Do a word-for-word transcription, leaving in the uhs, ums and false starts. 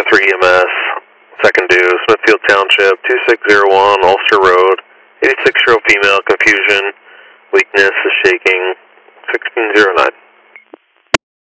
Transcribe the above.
three E M S, second due, Smithfield Township, two six zero one, Ulster Road, eighty-six-year-old female, confusion, weakness is shaking, sixteen zero nine.